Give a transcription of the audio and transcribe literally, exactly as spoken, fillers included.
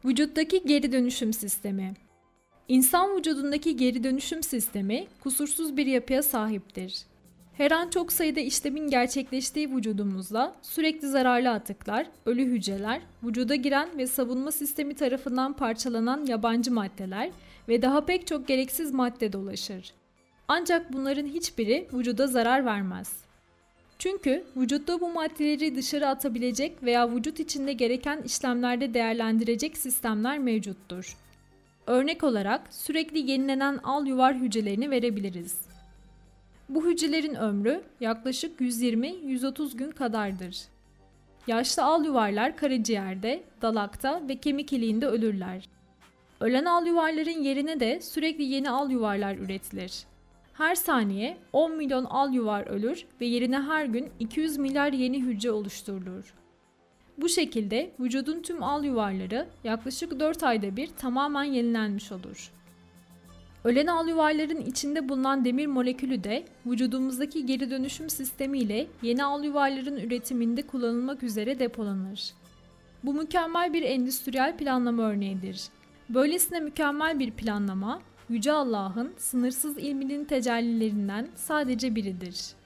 Vücuttaki geri dönüşüm sistemi. İnsan vücudundaki geri dönüşüm sistemi kusursuz bir yapıya sahiptir. Her an çok sayıda işlemin gerçekleştiği vücudumuzda sürekli zararlı atıklar, ölü hücreler, vücuda giren ve savunma sistemi tarafından parçalanan yabancı maddeler ve daha pek çok gereksiz madde dolaşır. Ancak bunların hiçbiri vücuda zarar vermez. Çünkü vücutta bu maddeleri dışarı atabilecek veya vücut içinde gereken işlemlerde değerlendirecek sistemler mevcuttur. Örnek olarak sürekli yenilenen al yuvar hücrelerini verebiliriz. Bu hücrelerin ömrü yaklaşık yüz yirmi yüz otuz gün kadardır. Yaşlı al yuvarlar karaciğerde, dalakta ve kemik iliğinde ölürler. Ölen al yuvarların yerine de sürekli yeni al yuvarlar üretilir. Her saniye on milyon al yuvar ölür ve yerine her gün iki yüz milyar yeni hücre oluşturulur. Bu şekilde vücudun tüm al yuvarları yaklaşık dört ayda bir tamamen yenilenmiş olur. Ölen al yuvarların içinde bulunan demir molekülü de vücudumuzdaki geri dönüşüm sistemi ile yeni al yuvarların üretiminde kullanılmak üzere depolanır. Bu mükemmel bir endüstriyel planlama örneğidir. Böylesine mükemmel bir planlama, Yüce Allah'ın sınırsız ilminin tecellilerinden sadece biridir.